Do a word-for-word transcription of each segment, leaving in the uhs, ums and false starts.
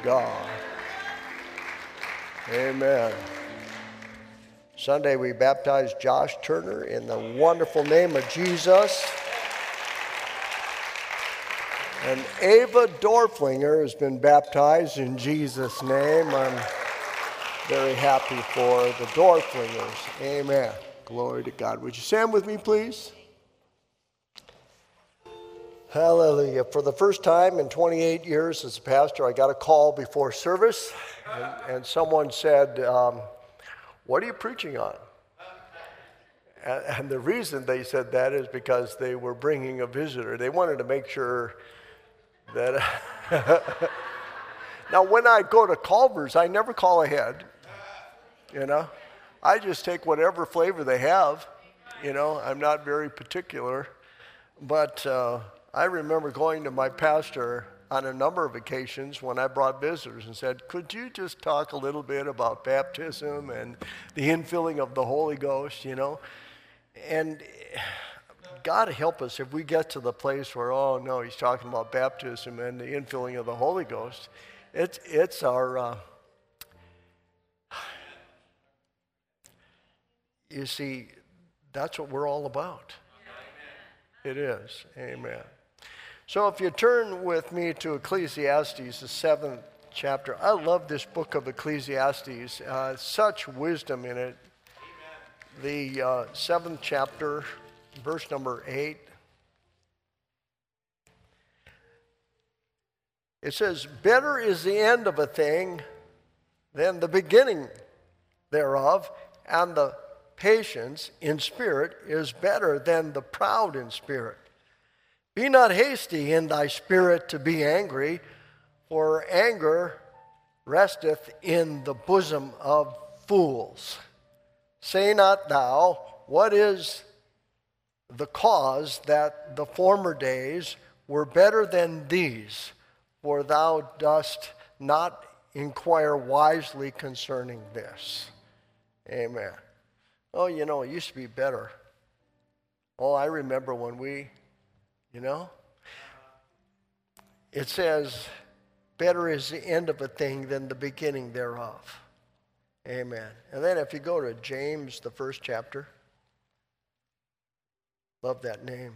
God. Amen. Sunday we baptized Josh Turner in the wonderful name of Jesus. And Ava Dorflinger has been baptized in Jesus' name. I'm very happy for the Dorflingers. Amen. Glory to God. Would you stand with me, please? Hallelujah. For the first time in twenty-eight years as a pastor, I got a call before service, and, and someone said, um, what are you preaching on? And, and the reason they said that is because they were bringing a visitor. They wanted to make sure that... Now, when I go to Culver's, I never call ahead, you know. I just take whatever flavor they have, you know. I'm not very particular, but... Uh, I remember going to my pastor on a number of occasions when I brought visitors and said, could you just talk a little bit about baptism and the infilling of the Holy Ghost, you know? And God help us if we get to the place where, oh, no, he's talking about baptism and the infilling of the Holy Ghost. It's, it's our, uh, you see, that's what we're all about. It is. Amen. So if you turn with me to Ecclesiastes, the seventh chapter. I love this book of Ecclesiastes. Uh, such wisdom in it. The uh, seventh chapter, verse number eight. It says, better is the end of a thing than the beginning thereof, and the patience in spirit is better than the proud in spirit. Be not hasty in thy spirit to be angry, for anger resteth in the bosom of fools. Say not thou, what is the cause that the former days were better than these? For thou dost not inquire wisely concerning this. Amen. Oh, you know, it used to be better. Oh, I remember when we, you know, it says, better is the end of a thing than the beginning thereof. Amen. And then if you go to James, the first chapter, love that name.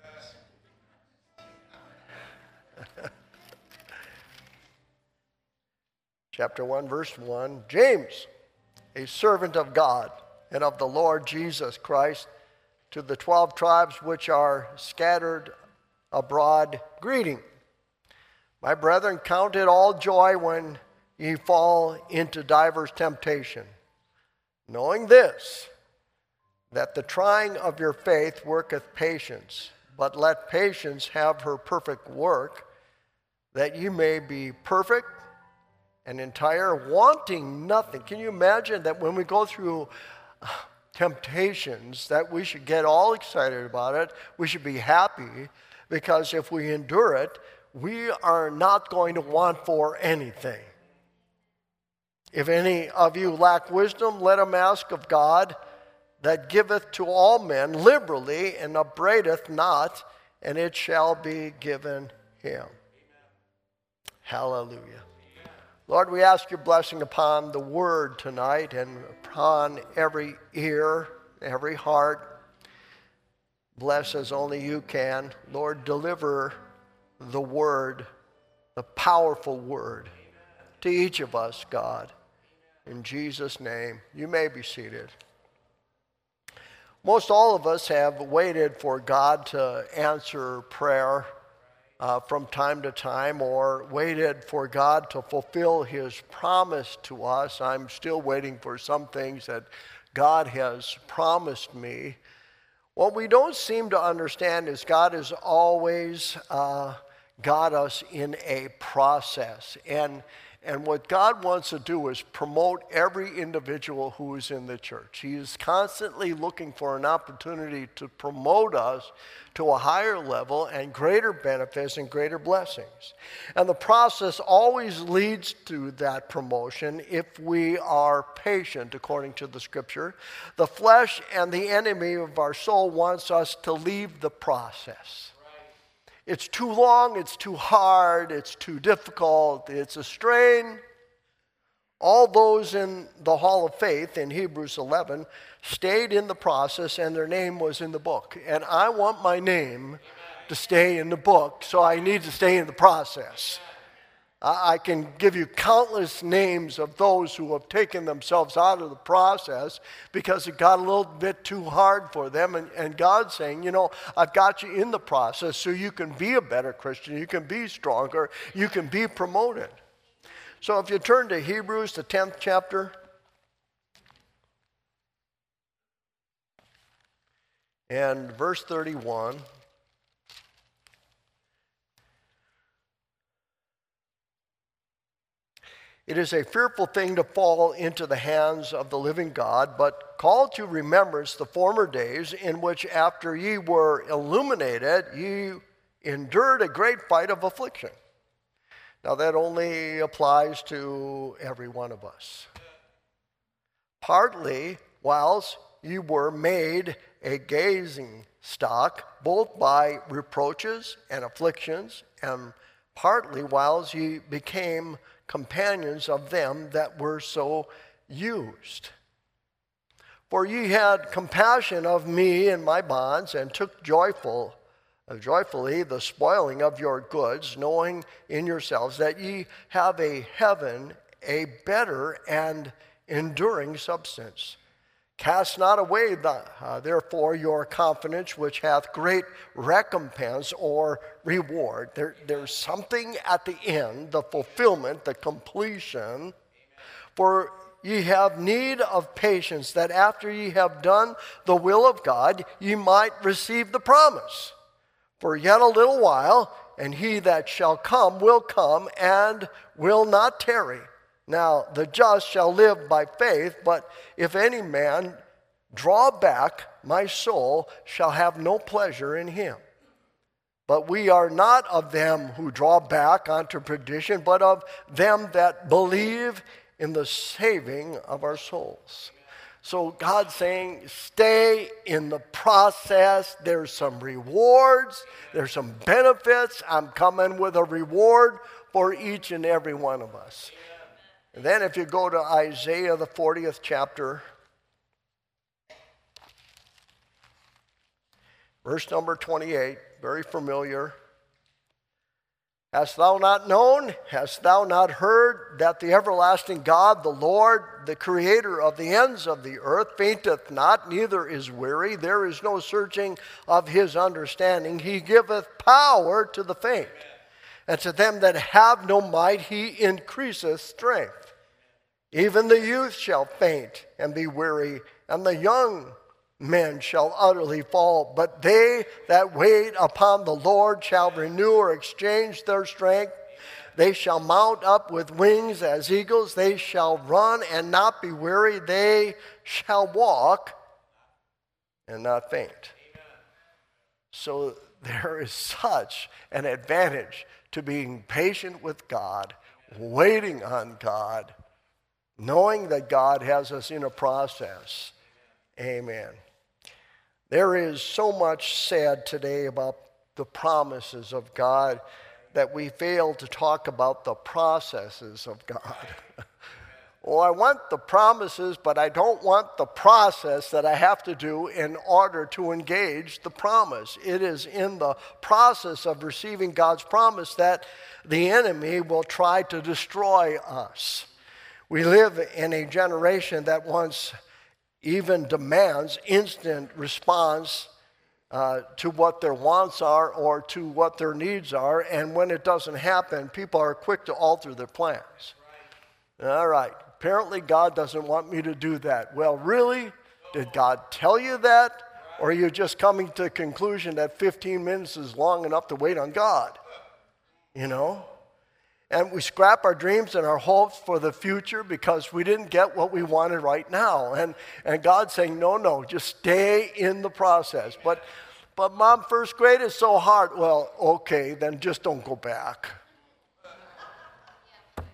Chapter one, verse one, James, a servant of God and of the Lord Jesus Christ, to the twelve tribes which are scattered abroad, greeting. My brethren, count it all joy when ye fall into divers temptation, knowing this, that the trying of your faith worketh patience, but let patience have her perfect work, that ye may be perfect and entire, wanting nothing. Can you imagine that when we go through temptations, that we should get all excited about it, we should be happy, because if we endure it, we are not going to want for anything. If any of you lack wisdom, let him ask of God, that giveth to all men liberally, and upbraideth not, and it shall be given him. Amen. Hallelujah. Lord, we ask your blessing upon the word tonight and upon every ear, every heart. Bless as only you can. Lord, deliver the word, the powerful word, to each of us, God. In Jesus' name, you may be seated. Most all of us have waited for God to answer prayer Uh, from time to time, or waited for God to fulfill his promise to us. I'm still waiting for some things that God has promised me. What we don't seem to understand is God has always uh, got us in a process. And, and what God wants to do is promote every individual who is in the church. He is constantly looking for an opportunity to promote us to a higher level and greater benefits and greater blessings. And the process always leads to that promotion if we are patient, according to the scripture. The flesh and the enemy of our soul wants us to leave the process. It's too long, it's too hard, it's too difficult, it's a strain. All those in the hall of faith in Hebrews eleven stayed in the process and their name was in the book. And I want my name to stay in the book, so I need to stay in the process. I can give you countless names of those who have taken themselves out of the process because it got a little bit too hard for them. And, and God's saying, you know, I've got you in the process so you can be a better Christian, you can be stronger, you can be promoted. So if you turn to Hebrews, the tenth chapter, and verse thirty-one. It is a fearful thing to fall into the hands of the living God, but call to remembrance the former days in which after ye were illuminated, ye endured a great fight of affliction. Now that only applies to every one of us. Partly, whilst ye were made a gazing stock, both by reproaches and afflictions, and partly whilst ye became companions of them that were so used. For ye had compassion of me and my bonds, and took joyful, uh, joyfully the spoiling of your goods, knowing in yourselves that ye have a heaven, a better and enduring substance. Cast not away, the, uh, therefore, your confidence, which hath great recompense or reward. There, there's something at the end, the fulfillment, the completion. For ye have need of patience, that after ye have done the will of God, ye might receive the promise. For yet a little while, and he that shall come will come, and will not tarry. Now, the just shall live by faith, but if any man draw back, my soul shall have no pleasure in him. But we are not of them who draw back unto perdition, but of them that believe in the saving of our souls. So God's saying, stay in the process. There's some rewards. There's some benefits. I'm coming with a reward for each and every one of us. And then if you go to Isaiah, the fortieth chapter, verse number twenty-eight, very familiar. Hast thou not known, hast thou not heard, that the everlasting God, the Lord, the creator of the ends of the earth, fainteth not, neither is weary. There is no searching of his understanding. He giveth power to the faint, and to them that have no might he increaseth strength. Even the youth shall faint and be weary, and the young men shall utterly fall. But they that wait upon the Lord shall renew or exchange their strength. They shall mount up with wings as eagles. They shall run and not be weary. They shall walk and not faint. So there is such an advantage to being patient with God, waiting on God, knowing that God has us in a process. Amen. There is so much said today about the promises of God that we fail to talk about the processes of God. Oh, I want the promises, but I don't want the process that I have to do in order to engage the promise. It is in the process of receiving God's promise that the enemy will try to destroy us. We live in a generation that wants, even demands, instant response uh, to what their wants are or to what their needs are. And when it doesn't happen, people are quick to alter their plans. All right, apparently God doesn't want me to do that. Well, really? Did God tell you that? Or are you just coming to the conclusion that fifteen minutes is long enough to wait on God? You know? And we scrap our dreams and our hopes for the future because we didn't get what we wanted right now. And, and God's saying, no, no, just stay in the process. But, but Mom, first grade is so hard. Well, okay, then just don't go back.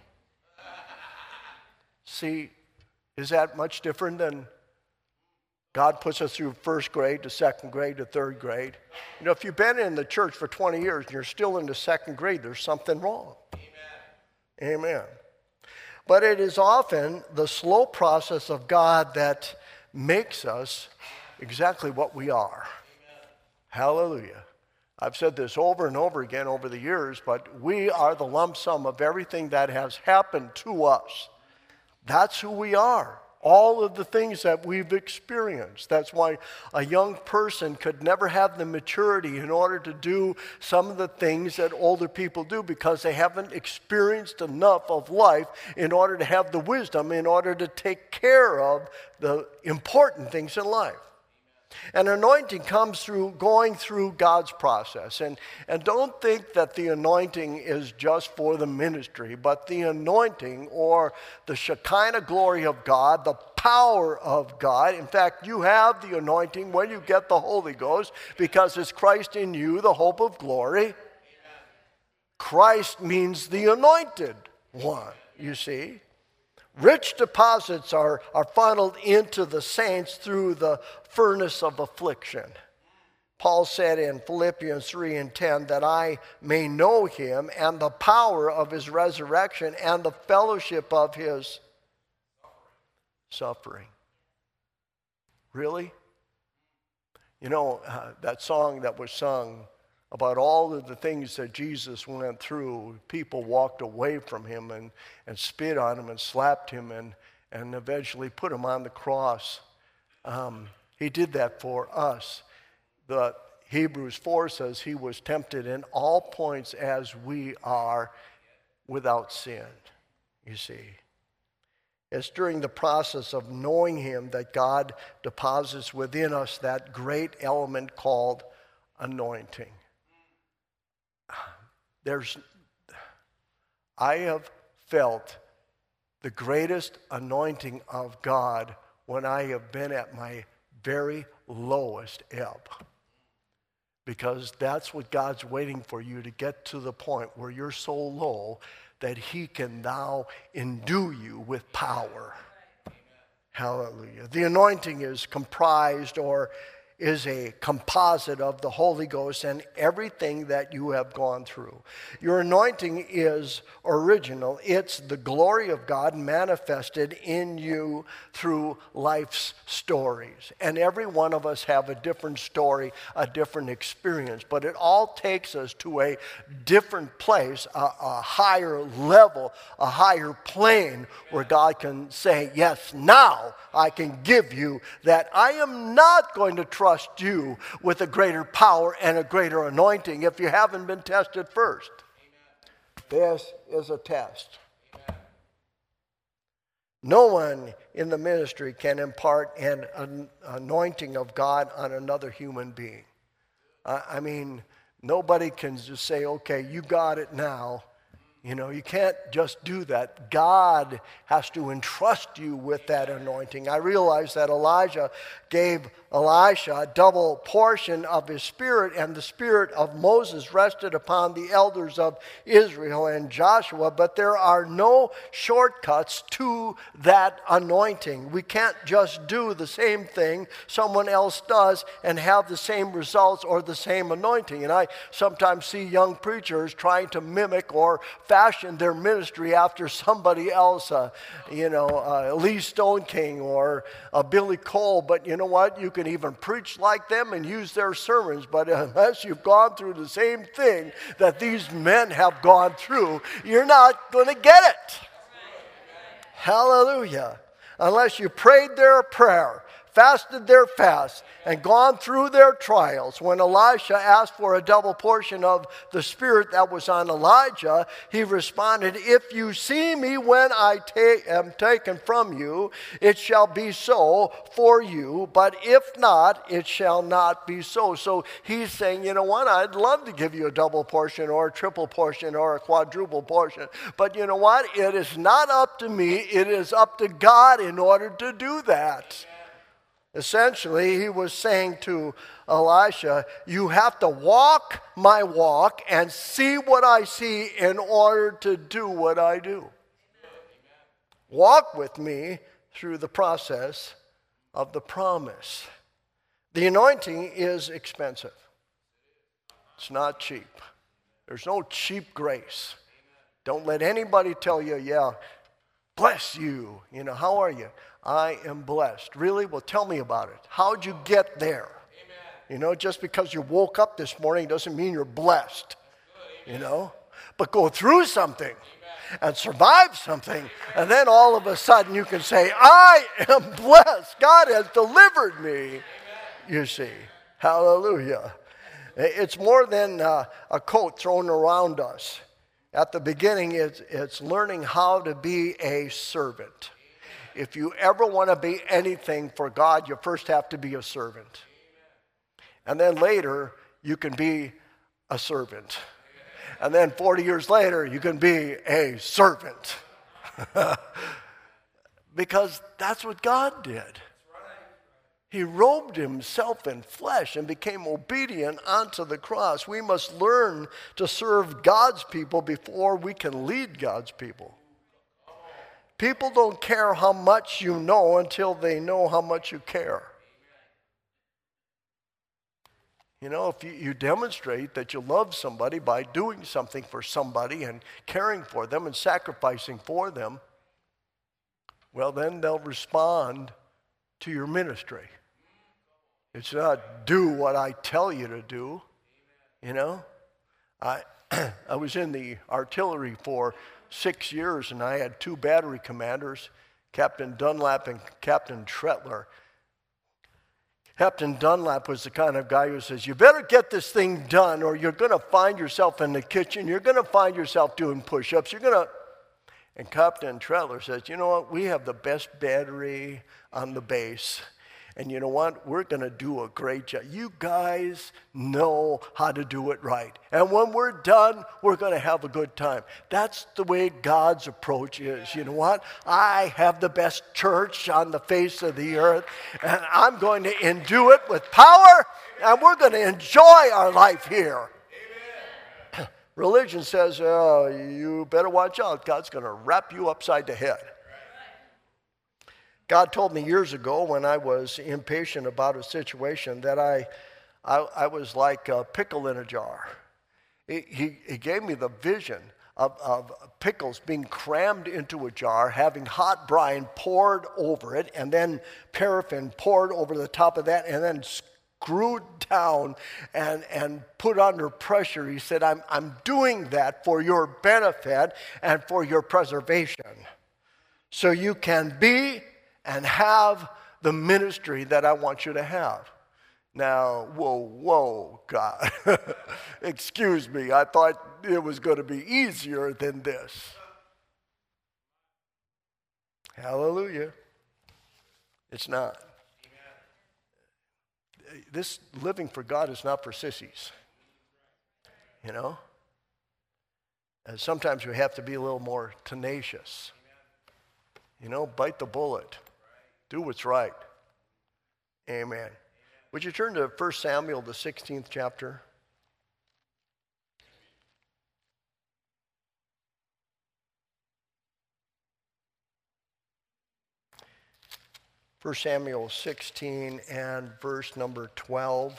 See, is that much different than God puts us through first grade to second grade to third grade. You know, if you've been in the church for twenty years and you're still in the second grade, there's something wrong. Amen. Amen. But it is often the slow process of God that makes us exactly what we are. Amen. Hallelujah. I've said this over and over again over the years, but we are the lump sum of everything that has happened to us. That's who we are. All of the things that we've experienced. That's why a young person could never have the maturity in order to do some of the things that older people do, because they haven't experienced enough of life in order to have the wisdom in order to take care of the important things in life. And anointing comes through going through God's process. And, and don't think that the anointing is just for the ministry, but the anointing, or the Shekinah glory of God, the power of God. In fact, you have the anointing when you get the Holy Ghost, because it's Christ in you, the hope of glory. Amen. Christ means the anointed one, you see. Rich deposits are, are funneled into the saints through the furnace of affliction. Paul said in Philippians three and ten that I may know him and the power of his resurrection and the fellowship of his suffering. Really? You know, uh, that song that was sung about all of the things that Jesus went through, people walked away from him and, and spit on him and slapped him and, and eventually put him on the cross. Um, he did that for us. The Hebrews four says he was tempted in all points as we are, without sin, you see. It's during the process of knowing him that God deposits within us that great element called anointing. There's, I have felt the greatest anointing of God when I have been at my very lowest ebb. Because that's what God's waiting for you, to get to the point where you're so low that he can now endue you with power. Hallelujah. The anointing is comprised or is a composite of the Holy Ghost and everything that you have gone through. Your anointing is original. It's the glory of God manifested in you through life's stories. And every one of us have a different story, a different experience. But it all takes us to a different place, a, a higher level, a higher plane where God can say, yes, now I can give you that. I am not going to trust you with a greater power and a greater anointing if you haven't been tested first. Amen. This is a test. Amen. No one in the ministry can impart an, an anointing of God on another human being. I, I mean, nobody can just say, okay, you got it now. You know, you can't just do that. God has to entrust you with that anointing. I realize that Elijah gave Elisha a double portion of his spirit, and the spirit of Moses rested upon the elders of Israel and Joshua, but there are no shortcuts to that anointing. We can't just do the same thing someone else does and have the same results or the same anointing. And I sometimes see young preachers trying to mimic or fashion their ministry after somebody else, uh, you know, uh, Lee Stone King or uh, Billy Cole. But you know what? You can even preach like them and use their sermons, but unless you've gone through the same thing that these men have gone through, you're not going to get it. Hallelujah. Unless you prayed their prayer, fasted their fast, and gone through their trials. When Elisha asked for a double portion of the Spirit that was on Elijah, he responded, if you see me when I ta- am taken from you, it shall be so for you, but if not, it shall not be so. So he's saying, you know what, I'd love to give you a double portion or a triple portion or a quadruple portion, but you know what, it is not up to me, it is up to God in order to do that. Essentially, he was saying to Elisha, you have to walk my walk and see what I see in order to do what I do. Amen. Walk with me through the process of the promise. The anointing is expensive. It's not cheap. There's no cheap grace. Don't let anybody tell you, yeah, bless you. You know, how are you? I am blessed. Really? Well, tell me about it. How'd you get there? Amen. You know, just because you woke up this morning doesn't mean you're blessed. Good, you know? But go through something. Amen. And survive something. Amen. And then all of a sudden you can say, I am blessed. God has delivered me. Amen. You see. Hallelujah. It's more than uh, a coat thrown around us. At the beginning, it's, it's learning how to be a servant. If you ever want to be anything for God, you first have to be a servant. And then later, you can be a servant. And then forty years later, you can be a servant. Because that's what God did. He robed himself in flesh and became obedient unto the cross. We must learn to serve God's people before we can lead God's people. People don't care how much you know until they know how much you care. You know, if you, you demonstrate that you love somebody by doing something for somebody and caring for them and sacrificing for them, well, then they'll respond to your ministry. It's not do what I tell you to do, you know. I I was in the artillery for six years, and I had two battery commanders, Captain Dunlap and Captain Tretler. Captain Dunlap was the kind of guy who says, you better get this thing done or you're going to find yourself in the kitchen. You're going to find yourself doing push-ups. You're going to... And Captain Tretler says, you know what? We have the best battery on the base. And you know what? We're going to do a great job. You guys know how to do it right. And when we're done, we're going to have a good time. That's the way God's approach is. You know what? I have the best church on the face of the earth, and I'm going to endue it with power, and we're going to enjoy our life here. Amen. Religion says, oh, you better watch out. God's going to wrap you upside the head. God told me years ago when I was impatient about a situation that I, I, I was like a pickle in a jar. He, he, he gave me the vision of, of pickles being crammed into a jar, having hot brine poured over it, and then paraffin poured over the top of that, and then screwed down and, and put under pressure. He said, I'm, I'm doing that for your benefit and for your preservation. So you can be and have the ministry that I want you to have. Now, whoa, whoa, God. Excuse me, I thought it was going to be easier than this. Hallelujah. It's not. Amen. This living for God is not for sissies. You know? And sometimes we have to be a little more tenacious. You know, bite the bullet. Do what's right. Amen. Amen. Would you turn to First Samuel, the sixteenth chapter? First Samuel sixteen and verse number twelve.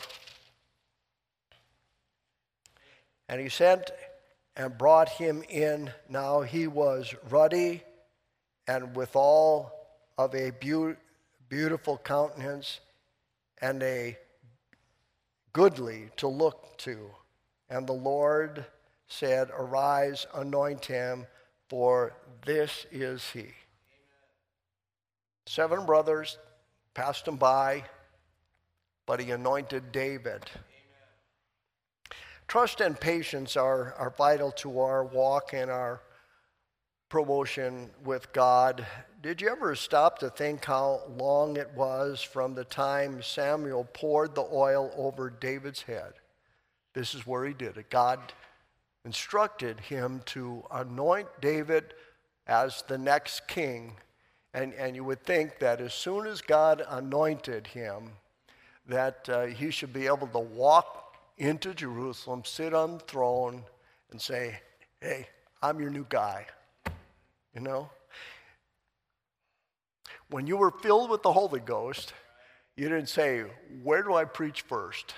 And he sent and brought him in. Now he was ruddy and withal of a be- beautiful countenance and a goodly to look to. And the Lord said, arise, anoint him, for this is he. Amen. Seven brothers passed him by, but he anointed David. Amen. Trust and patience are, are vital to our walk and our promotion with God. Did you ever stop to think how long it was from the time Samuel poured the oil over David's head? This is where he did it. God instructed him to anoint David as the next king. And, and you would think that as soon as God anointed him, that uh, he should be able to walk into Jerusalem, sit on the throne, and say, hey, I'm your new guy. You know? When you were filled with the Holy Ghost, You didn't say, where do I preach first?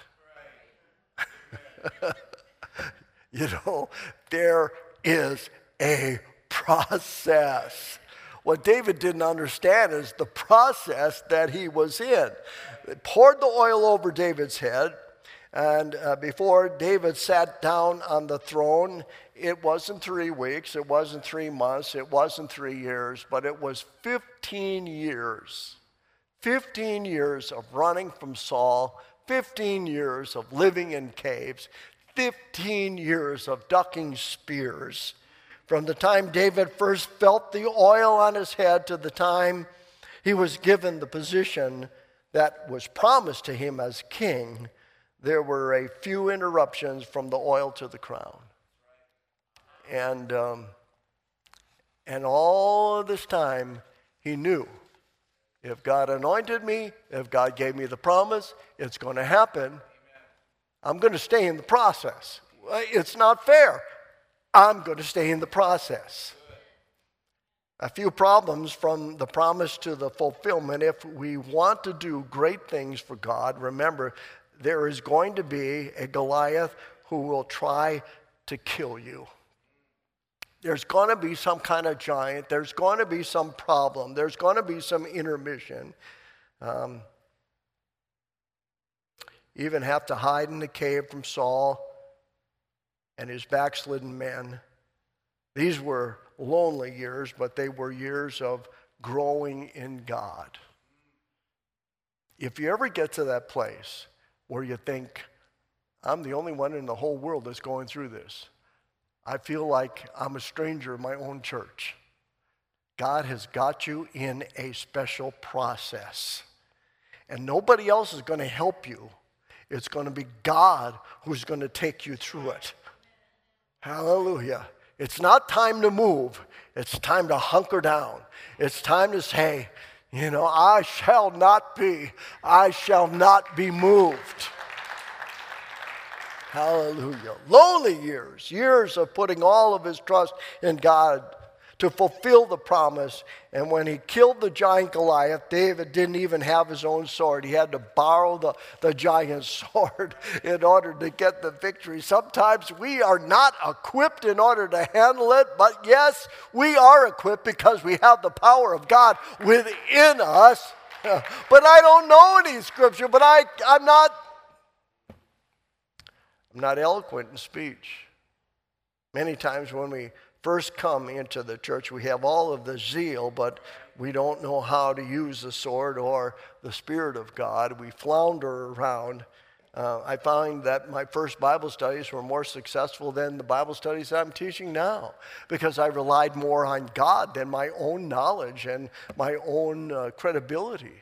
You know, there is a process. What David didn't understand is the process that he was in. They poured the oil over David's head, and uh, before David sat down on the throne, it wasn't three weeks, it wasn't three months, it wasn't three years, but it was fifteen years. fifteen years of running from Saul, fifteen years of living in caves, fifteen years of ducking spears. From the time David first felt the oil on his head to the time he was given the position that was promised to him as king, there were a few interruptions from the oil to the crown. And, um, and all of this time, he knew, if God anointed me, if God gave me the promise, it's going to happen. I'm going to stay in the process. It's not fair. I'm going to stay in the process. A few problems from the promise to the fulfillment. If we want to do great things for God, remember, there is going to be a Goliath who will try to kill you. There's going to be some kind of giant. There's going to be some problem. There's going to be some intermission. Um, even have to hide in the cave from Saul and his backslidden men. These were lonely years, but they were years of growing in God. If you ever get to that place where you think, I'm the only one in the whole world that's going through this, I feel like I'm a stranger in my own church, God has got you in a special process. And nobody else is going to help you. It's going to be God who's going to take you through it. Hallelujah. It's not time to move. It's time to hunker down. It's time to say, you know, I shall not be, I shall not be moved. Hallelujah. Lonely years, years of putting all of his trust in God to fulfill the promise. And when he killed the giant Goliath, David didn't even have his own sword. He had to borrow the, the giant's sword in order to get the victory. Sometimes we are not equipped in order to handle it, but yes, we are equipped because we have the power of God within us. But I don't know any scripture, but I, I'm not, I'm not eloquent in speech. Many times when we first come into the church, we have all of the zeal, but we don't know how to use the sword or the Spirit of God. We flounder around. Uh, I find that my first Bible studies were more successful than the Bible studies that I'm teaching now because I relied more on God than my own knowledge and my own uh, credibility.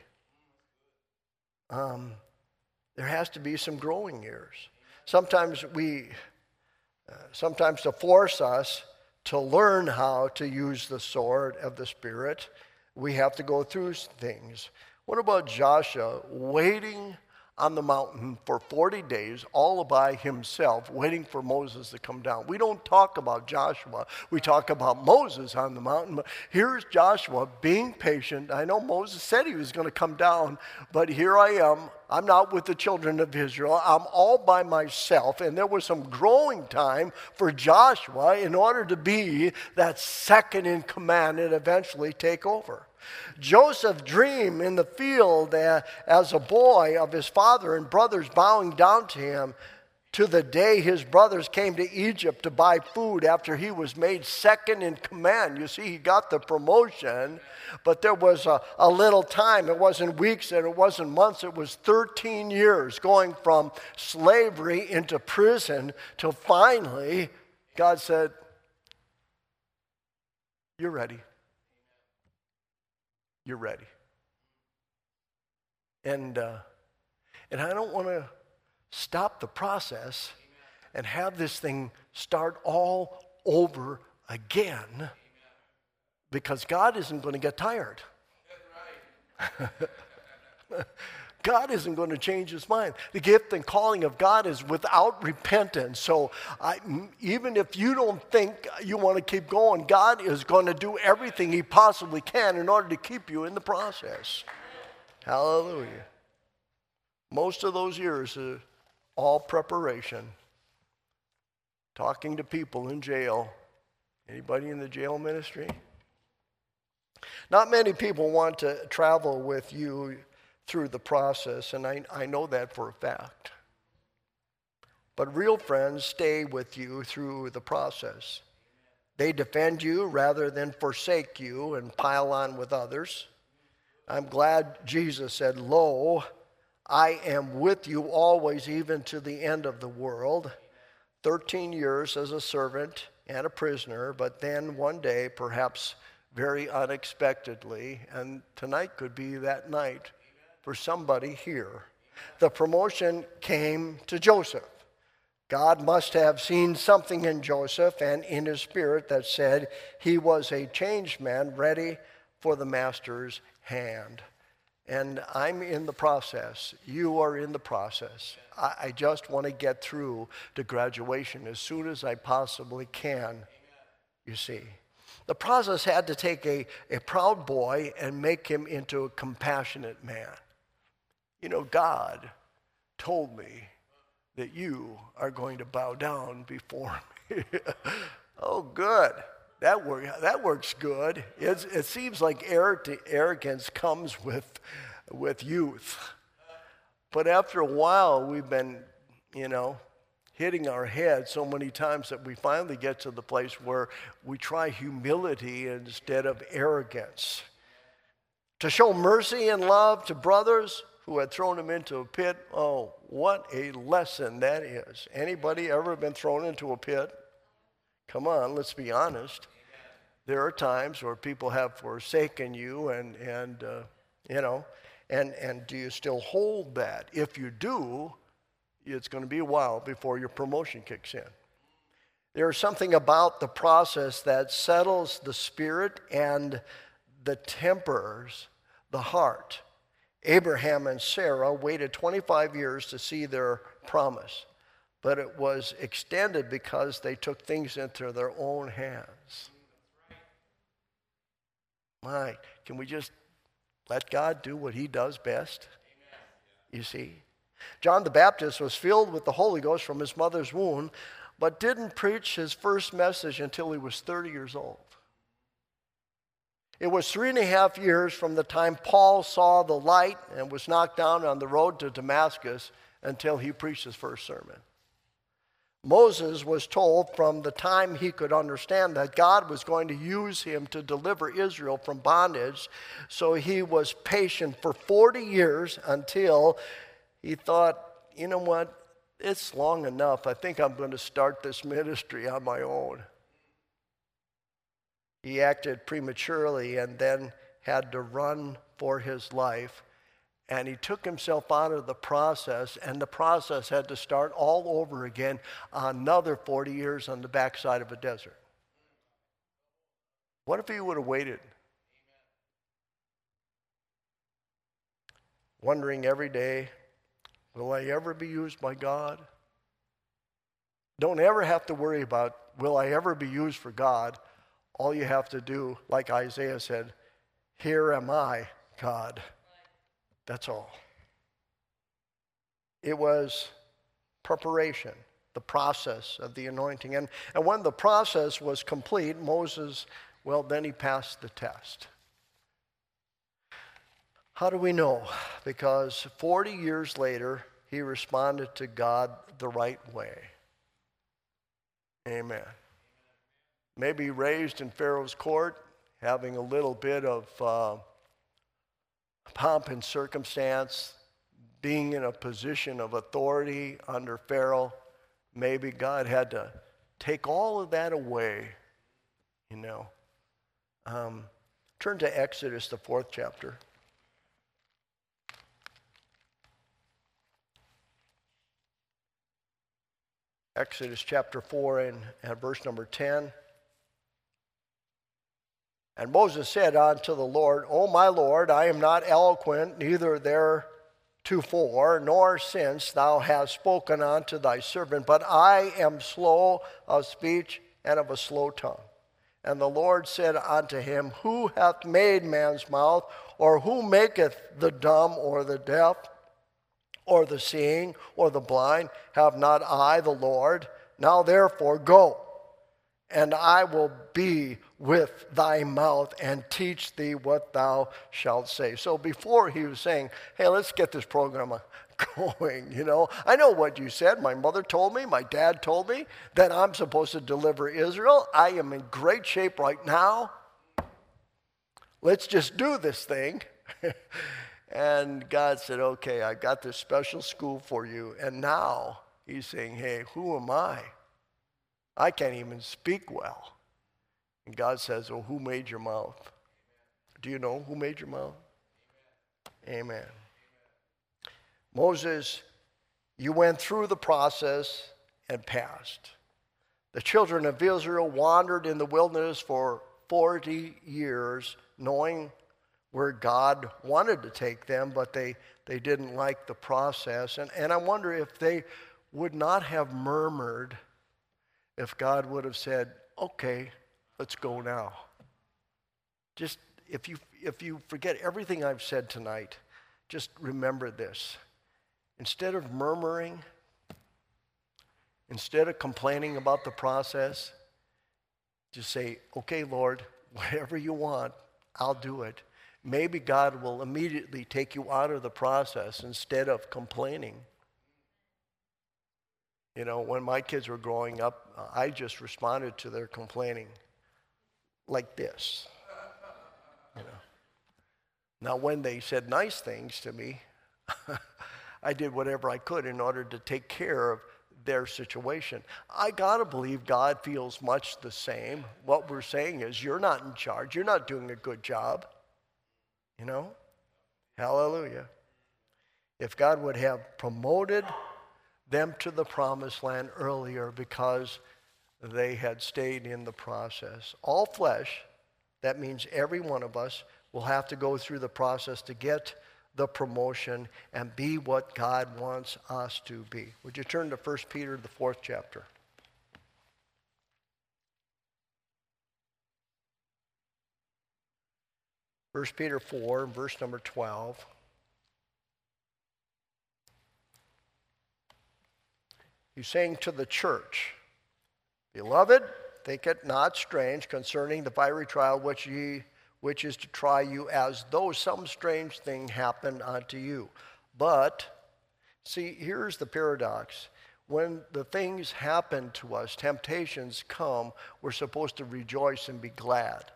Um, there has to be some growing years. Sometimes we, uh, sometimes to force us to learn how to use the sword of the Spirit, we have to go through things. What about Joshua waiting on the mountain for forty days all by himself, waiting for Moses to come down? We don't talk about Joshua. We talk about Moses on the mountain. But here's Joshua being patient. I know Moses said he was going to come down, but here I am. I'm not with the children of Israel. I'm all by myself. And there was some growing time for Joshua in order to be that second in command and eventually take over. Joseph dreamed in the field uh, as a boy of his father and brothers bowing down to him to the day his brothers came to Egypt to buy food after he was made second in command. You see, he got the promotion, but there was a, a little time. It wasn't weeks and it wasn't months. It was thirteen years going from slavery into prison till finally God said, you're ready. You're ready. And, uh, and I don't want to stop the process and have this thing start all over again because God isn't going to get tired. God isn't going to change his mind. The gift and calling of God is without repentance. So I, even if you don't think you want to keep going, God is going to do everything he possibly can in order to keep you in the process. Hallelujah. Most of those years, uh, all preparation, talking to people in jail. Anybody in the jail ministry? Not many people want to travel with you through the process, and I, I know that for a fact. But real friends stay with you through the process. They defend you rather than forsake you and pile on with others. I'm glad Jesus said, "Lo, I am with you always, even to the end of the world." thirteen years as a servant and a prisoner, but then one day, perhaps very unexpectedly, and tonight could be that night for somebody here, the promotion came to Joseph. God must have seen something in Joseph and in his spirit that said he was a changed man ready for the master's hand. And I'm in the process. You are in the process. I, I just want to get through to graduation as soon as I possibly can, you see. The process had to take a, a proud boy and make him into a compassionate man. You know, God told me that you are going to bow down before me. Oh, good. That, work, that works good. It's, it seems like arrogance comes with, with youth. But after a while, we've been, you know, hitting our head so many times that we finally get to the place where we try humility instead of arrogance. To show mercy and love to brothers who had thrown him into a pit. Oh, what a lesson that is. Anybody ever been thrown into a pit? Come on, let's be honest. There are times where people have forsaken you, and, and uh, you know, and, and do you still hold that? If you do, it's going to be a while before your promotion kicks in. There's something about the process that settles the spirit and the tempers the heart. Abraham and Sarah waited twenty-five years to see their promise, but it was extended because they took things into their own hands. My, can we just let God do what he does best? You see? John the Baptist was filled with the Holy Ghost from his mother's womb, but didn't preach his first message until he was thirty years old. It was three and a half years from the time Paul saw the light and was knocked down on the road to Damascus until he preached his first sermon. Moses was told from the time he could understand that God was going to use him to deliver Israel from bondage, so he was patient for forty years until he thought, you know what, it's long enough. I think I'm going to start this ministry on my own. He acted prematurely and then had to run for his life. And he took himself out of the process, and the process had to start all over again another forty years on the backside of a desert. What if he would have waited? Wondering every day, will I ever be used by God? Don't ever have to worry about, will I ever be used for God? All you have to do, like Isaiah said, here am I, God. That's all. It was preparation, the process of the anointing. And, and when the process was complete, Moses, well, then he passed the test. How do we know? Because forty years later, he responded to God the right way. Amen. Maybe raised in Pharaoh's court, having a little bit of uh, pomp and circumstance, being in a position of authority under Pharaoh. Maybe God had to take all of that away, you know. Um, turn to Exodus, the fourth chapter. Exodus chapter four and, and verse number ten. And Moses said unto the Lord, O my Lord, I am not eloquent, neither theretofore, nor since thou hast spoken unto thy servant, but I am slow of speech and of a slow tongue. And the Lord said unto him, Who hath made man's mouth, or who maketh the dumb or the deaf, or the seeing, or the blind? Have not I, the Lord? Now therefore go, and I will be with thy mouth and teach thee what thou shalt say. So before he was saying, hey, let's get this program going, you know. I know what you said. My mother told me, my dad told me that I'm supposed to deliver Israel. I am in great shape right now. Let's just do this thing. And God said, okay, I got this special school for you. And now he's saying, hey, who am I? I can't even speak well. And God says, well, who made your mouth? Do you know who made your mouth? Amen. Amen. Moses, you went through the process and passed. The children of Israel wandered in the wilderness for forty years, knowing where God wanted to take them, but they, they didn't like the process. And, and I wonder if they would not have murmured if God would have said, okay, let's go now. Just, if you, if you forget everything I've said tonight, just remember this. Instead of murmuring, instead of complaining about the process, just say, okay, Lord, whatever you want, I'll do it. Maybe God will immediately take you out of the process instead of complaining. You know, when my kids were growing up, I just responded to their complaining like this. You know. Now, when they said nice things to me, I did whatever I could in order to take care of their situation. I gotta believe God feels much the same. What we're saying is, you're not in charge. You're not doing a good job. You know? Hallelujah. If God would have promoted them to the promised land earlier because they had stayed in the process. All flesh, that means every one of us, will have to go through the process to get the promotion and be what God wants us to be. Would you turn to First Peter, the fourth chapter? First Peter four, verse number twelve. He's saying to the church, Beloved, think it not strange concerning the fiery trial which ye which is to try you, as though some strange thing happened unto you. But, see, here's the paradox. When the things happen to us, temptations come, we're supposed to rejoice and be glad.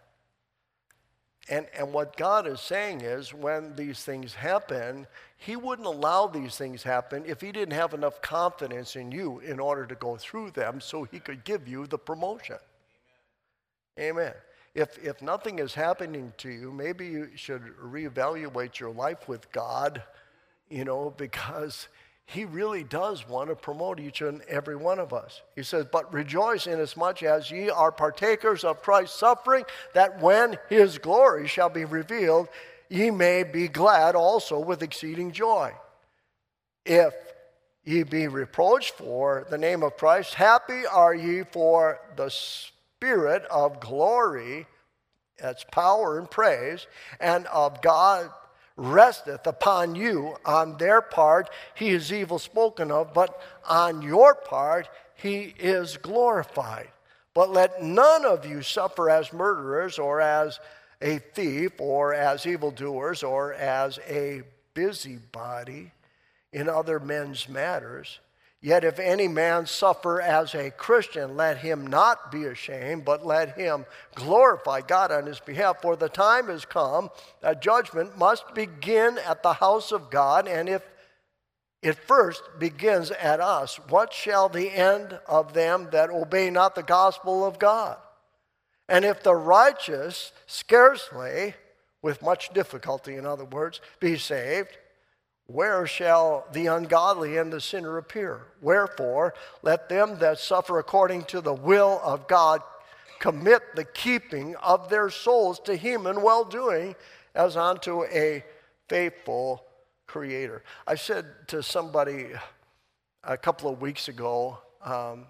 And, and what God is saying is, when these things happen, he wouldn't allow these things happen if he didn't have enough confidence in you in order to go through them so he could give you the promotion. Amen. Amen. If, if nothing is happening to you, maybe you should reevaluate your life with God, you know, because he really does want to promote each and every one of us. He says, but rejoice inasmuch as ye are partakers of Christ's suffering, that when his glory shall be revealed, ye may be glad also with exceeding joy. If ye be reproached for the name of Christ, happy are ye, for the Spirit of glory, that's power and praise, and of God resteth upon you. On their part he is evil spoken of, but on your part he is glorified. But let none of you suffer as murderers, or as a thief, or as evildoers, or as a busybody in other men's matters. Yet if any man suffer as a Christian, let him not be ashamed, but let him glorify God on his behalf. For the time is come that judgment must begin at the house of God, and if it first begins at us, what shall the end of them that obey not the gospel of God? And if the righteous scarcely, with much difficulty in other words, be saved, where shall the ungodly and the sinner appear? Wherefore, let them that suffer according to the will of God commit the keeping of their souls to him in well-doing, as unto a faithful Creator. I said to somebody a couple of weeks ago, um,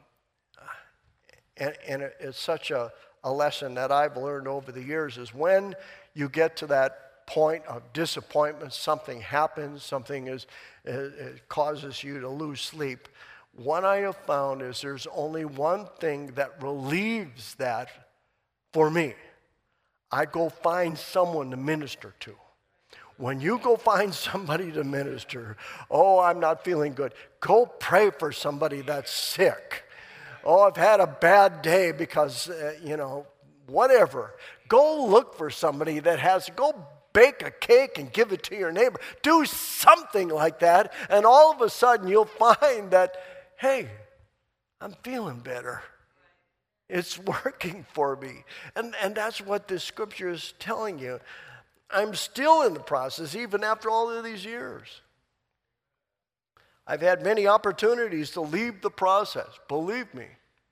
and, and it's such a, a lesson that I've learned over the years, is when you get to that point of disappointment, something happens, something is, it, it causes you to lose sleep. What I have found is there's only one thing that relieves that for me. I go find someone to minister to. When you go find somebody to minister, oh, I'm not feeling good, go pray for somebody that's sick. Oh, I've had a bad day because, uh, you know, whatever. Go look for somebody that has, go bake a cake and give it to your neighbor. Do something like that, and all of a sudden you'll find that, hey, I'm feeling better. It's working for me. And, and that's what this scripture is telling you. I'm still in the process, even after all of these years. I've had many opportunities to leave the process, believe me.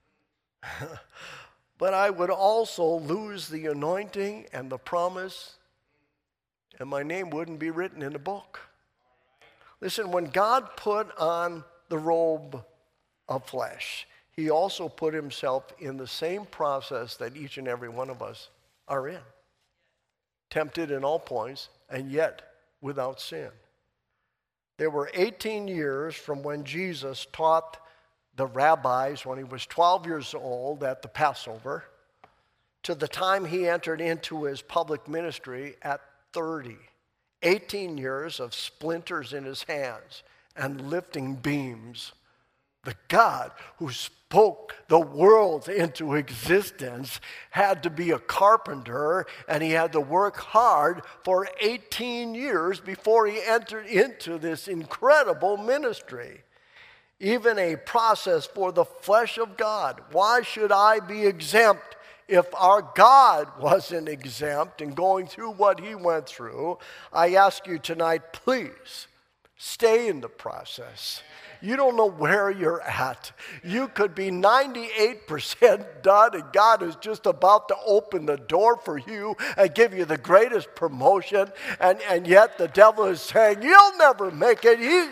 But I would also lose the anointing and the promise, and my name wouldn't be written in the book. Listen, when God put on the robe of flesh, he also put himself in the same process that each and every one of us are in. Tempted in all points, and yet without sin. There were eighteen years from when Jesus taught the rabbis when he was twelve years old at the Passover to the time he entered into his public ministry at thirty. eighteen years of splinters in his hands and lifting beams. The God who spoke the world into existence had to be a carpenter, and he had to work hard for eighteen years before he entered into this incredible ministry. Even a process for the flesh of God. Why should I be exempt if our God wasn't exempt and going through what he went through? I ask you tonight, please stay in the process. You don't know where you're at. You could be ninety-eight percent done, and God is just about to open the door for you and give you the greatest promotion, and, and yet the devil is saying, you'll never make it. He...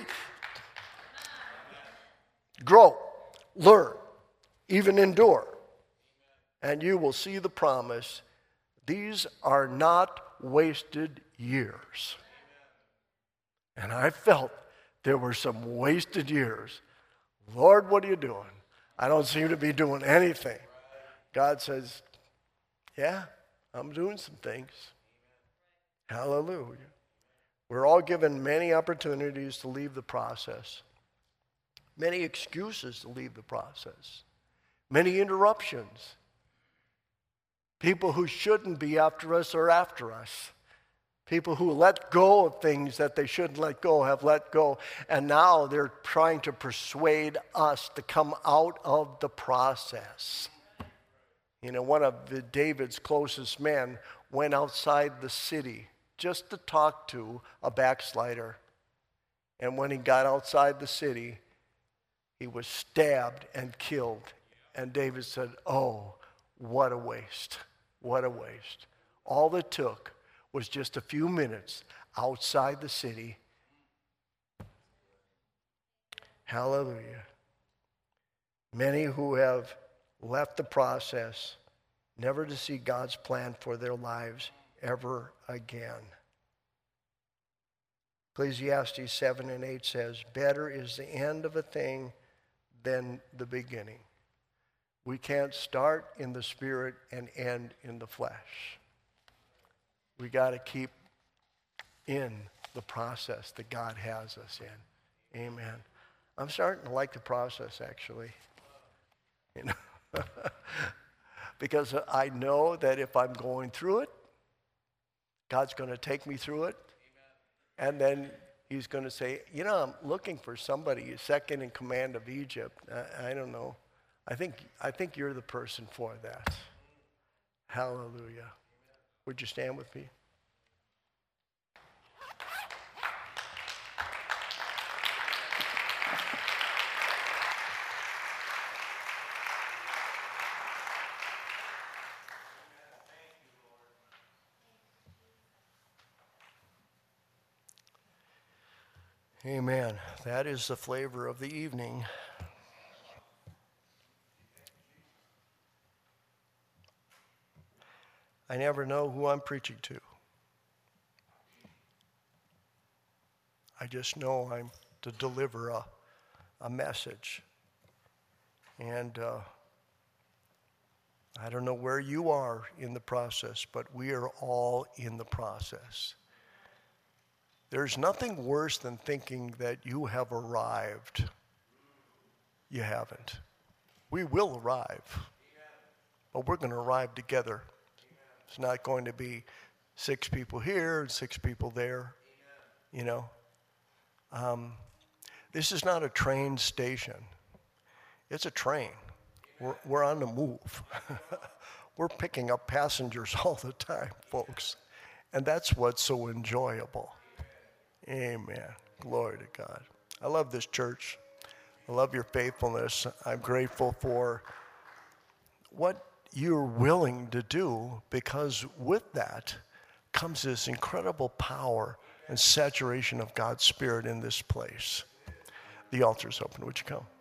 Grow, learn, even endure, and you will see the promise. These are not wasted years. And I felt there were some wasted years. Lord, what are you doing? I don't seem to be doing anything. God says, yeah, I'm doing some things. Hallelujah. We're all given many opportunities to leave the process. Many excuses to leave the process. Many interruptions. People who shouldn't be after us are after us. People who let go of things that they shouldn't let go have let go. And now they're trying to persuade us to come out of the process. You know, one of the, David's closest men went outside the city just to talk to a backslider. And when he got outside the city, he was stabbed and killed. And David said, oh, what a waste. What a waste. All it took was just a few minutes outside the city. Hallelujah. Many who have left the process, never to see God's plan for their lives ever again. Ecclesiastes seven and eight says, better is the end of a thing than the beginning. We can't start in the spirit and end in the flesh. We got to keep in the process that God has us in. Amen. I'm starting to like the process, actually. You know, because I know that if I'm going through it, God's going to take me through it. And then he's going to say, you know, I'm looking for somebody, second in command of Egypt. I, I don't know. I think, I think you're the person for that. Hallelujah. Would you stand with me? Amen. That is the flavor of the evening. I never know who I'm preaching to. I just know I'm to deliver a, a message. And uh, I don't know where you are in the process, but we are all in the process. There's nothing worse than thinking that you have arrived. You haven't. We will arrive, but we're going to arrive together. It's not going to be six people here and six people there, you know. Um, this is not a train station. It's a train. We're, we're on the move. We're picking up passengers all the time, folks. And that's what's so enjoyable. Amen. Glory to God. I love this church. I love your faithfulness. I'm grateful for what you're willing to do, because with that comes this incredible power and saturation of God's Spirit in this place. The altar's open. Would you come?